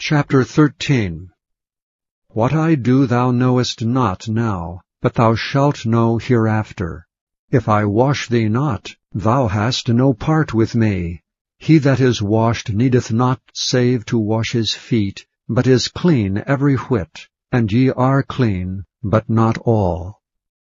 Chapter 13. What I do thou knowest not now, but thou shalt know hereafter. If I wash thee not, thou hast no part with me. He that is washed needeth not save to wash his feet, but is clean every whit. And ye are clean, but not all.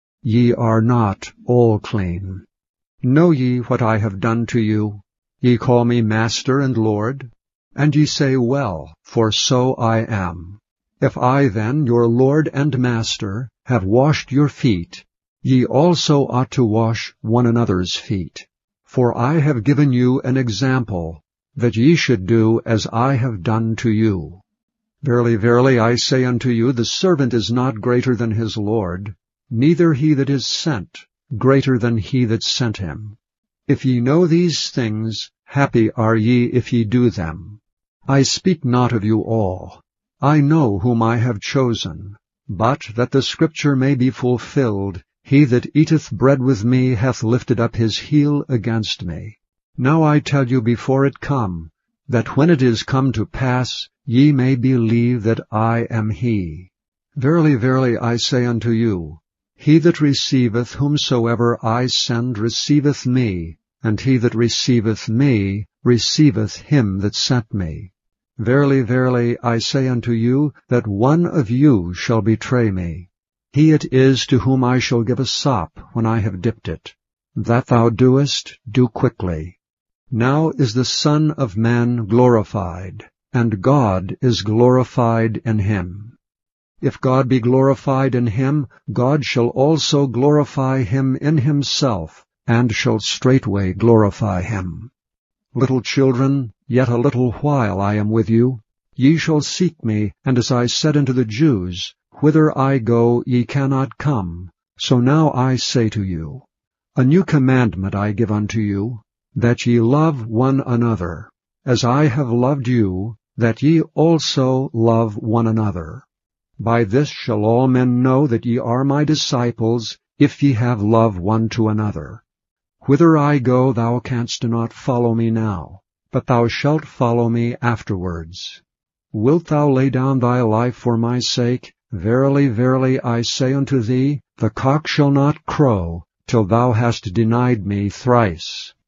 Ye are not all clean. Know ye what I have done to you? Ye call me Master and Lord. And ye say, Well, for so I am. If I then, your Lord and Master, have washed your feet, ye also ought to wash one another's feet. For I have given you an example, that ye should do as I have done to you. Verily, verily, I say unto you, the servant is not greater than his Lord, neither he that is sent greater than he that sent him. If ye know these things, happy are ye if ye do them. I speak not of you all. I know whom I have chosen. But that the Scripture may be fulfilled, he that eateth bread with me hath lifted up his heel against me. Now I tell you before it come, that when it is come to pass, ye may believe that I am he. Verily, verily, I say unto you, he that receiveth whomsoever I send receiveth me, and he that receiveth me receiveth him that sent me. Verily, verily, I say unto you, that one of you shall betray me. He it is to whom I shall give a sop when I have dipped it. That thou doest, do quickly. Now is the Son of Man glorified, and God is glorified in him. If God be glorified in him, God shall also glorify him in himself, and shall straightway glorify him. Little children, yet a little while I am with you. Ye shall seek me, and as I said unto the Jews, Whither I go ye cannot come. So now I say to you, A new commandment I give unto you, that ye love one another. As I have loved you, that ye also love one another. By this shall all men know that ye are my disciples, if ye have love one to another. Whither I go thou canst not follow me now, but thou shalt follow me afterwards. Wilt thou lay down thy life for my sake? Verily, verily, I say unto thee, the cock shall not crow, till thou hast denied me thrice.